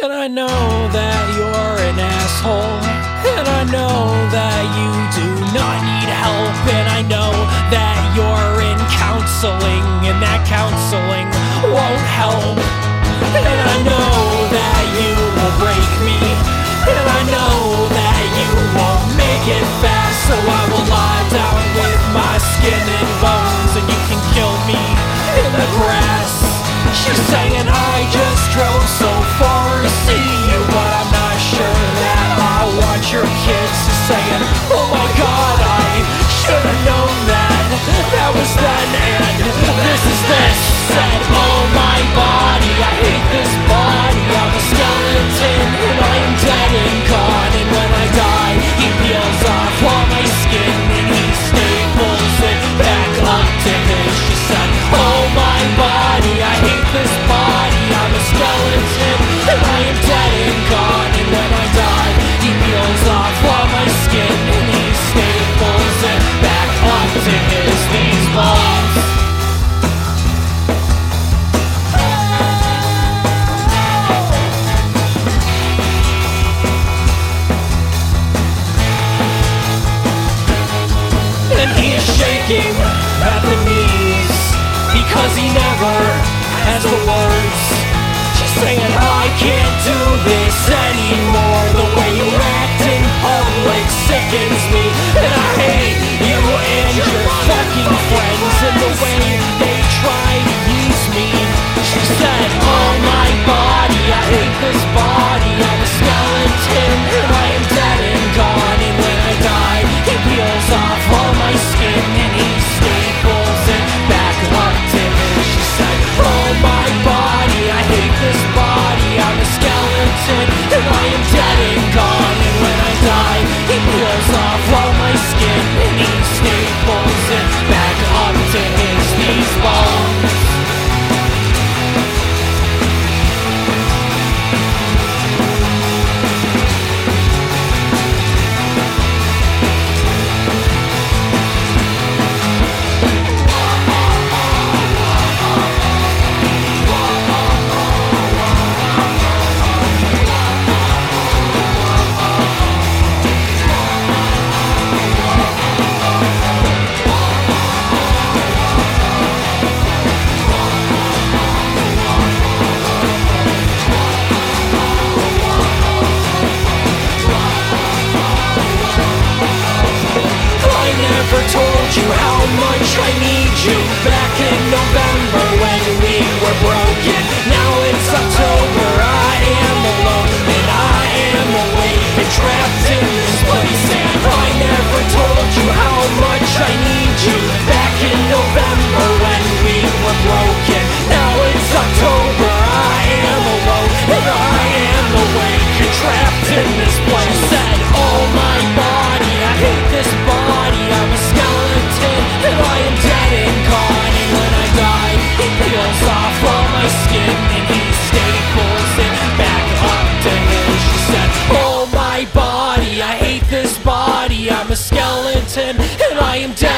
And I know that you're an asshole, and I know that you do not need help, and I know that you're in counseling, and that counseling won't help. And I know that you will break me, and I know that you won't make it fast, so I will lie down with my skin and bones, and you can kill me in the grass. She's saying I just drove so far to see you, but I'm not sure that I want your kids. She's saying, oh my god, I should've known that was then, and this is this. Said, oh my body, I hate this body, I'm a skeleton, and I am dead and gone, and when I die, he peels off all my skin, and he staples it back up to his. She said, oh my body, I hate this body, I'm a skeleton, and I am dead and gone, and when I die, he peels off all my skin, and he staples it back up to these bones. And he is shaking at the knees because he never has the words. She's saying, I can't do this anymore. The way you act in public sickens me, and I hate you and your fucking friends, and the way they try to use me. She said, oh my body, I hate this body, I'm a skeleton, and I am dead and gone, and when I die, he peels off all my skin, and he staples it back up to his. She said, oh my body, I hate this body, I'm a skeleton, and I am dead and gone, and when I die, he peels off all my skin, and he staples it back up to these bones. Told you how much I need you back in November when we were broken. Now it's October, I am alone, and I am awake and trapped in this place. And I never told you how much I need you back in November when we were broken. Now it's October, I am alone, and I am awake and trapped in this place. Said, oh my body, I hate this body, I'm a skeleton, and I am dead and gone, and when I die, he peels off all my skin, and he staples it back up to his. She said, oh my body, I hate this body, I'm a skeleton, and I am dead